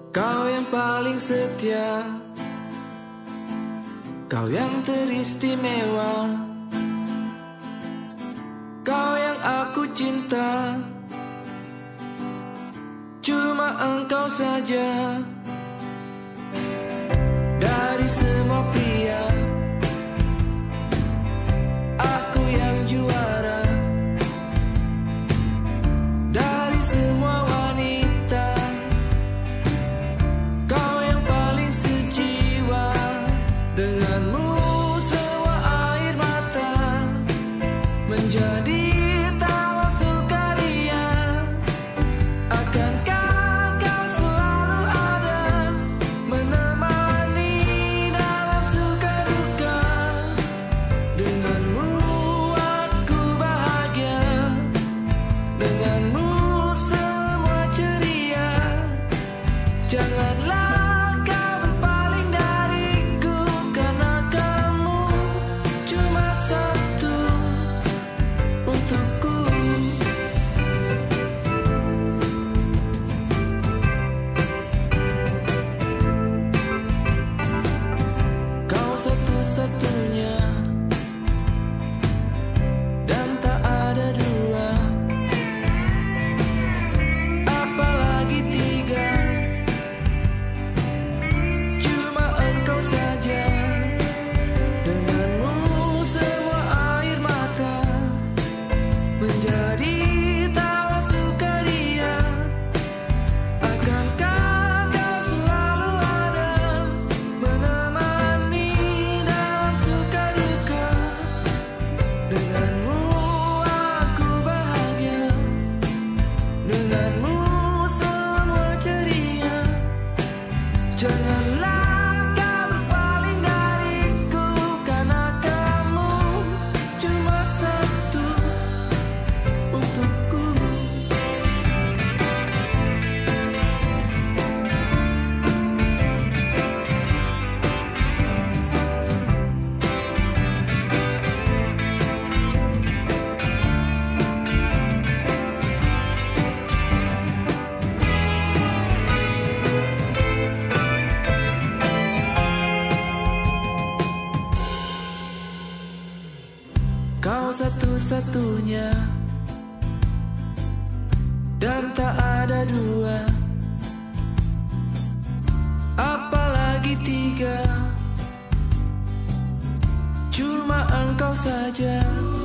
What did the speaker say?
Kau yang paling setia, kau yang teristimewa, kau yang aku cinta, cuma engkau saja. Dari semua pria, aku yang juara. Dari semua wanita, kau yang paling sejiwa. Denganmu semua air mata menjadi tawa sukaria. Akankah kau selalu ada menemani dalam suka duka? Denganmu aku bahagia, denganmu semua ceria. Janganlah kau berpaling dariku, karena kamu cuma satu untukku. Kau satu-satunya dan tak ada dua, apalagi tiga. Cuma engkau saja. Denganmu semua air mata menjadi tawa sukaria. Akankah kau selalu ada menemani dalam suka duka? Denganmu aku bahagia, denganmu semua ceria. Janganlah kau berpaling dariku, karena kamu cuma satu untukku. Kau satu-satunya dan tak ada dua, apalagi tiga. Cuma engkau saja.